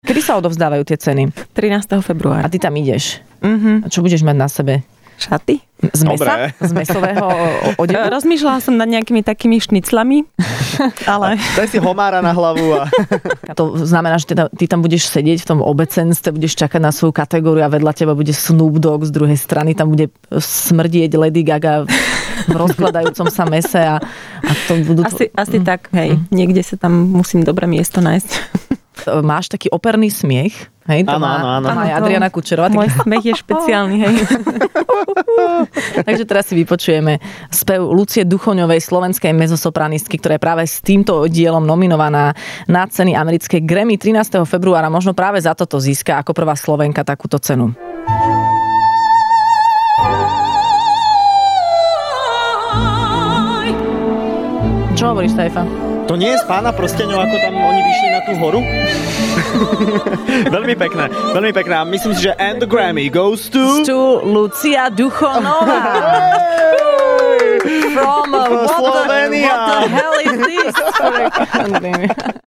Kedy sa odovzdávajú tie ceny? 13. februára. A ty tam ideš. Mhm. A čo budeš mať na sebe? Šaty? Z mesa? Dobre. Z mesového odevu? Rozmýšľala som nad nejakými takými šniclami, ale... Daj si homára na hlavu a... To znamená, že teda, ty tam budeš sedieť v tom obecenstve, budeš čakať na svoju kategóriu a vedľa teba bude Snoop Dogg, z druhej strany tam bude smrdieť Lady Gaga v rozkladajúcom sa mese a to budú... Asi tak, hej. Niekde sa tam musím dobré miesto nájsť. Máš taký operný smiech, hej? To Áno, má áno. aj Adriana Kučerová. Môj smech je špeciálny, hej. Takže teraz si vypočujeme spev Lucie Duchoňovej, slovenskej mezosopranistky, ktorá je práve s týmto dielom nominovaná na ceny americkej Grammy 13. februára. Možno práve za toto získa ako prvá Slovenka takúto cenu. Čo hovoríš, Stefan? To nie je z Pána prsteňov, ako tam oni vyšli na tú horu? Veľmi pekné, veľmi pekné. A myslím si, že and the Grammy goes to... Lucia Duchonová. From what Slovenia. the hell is this?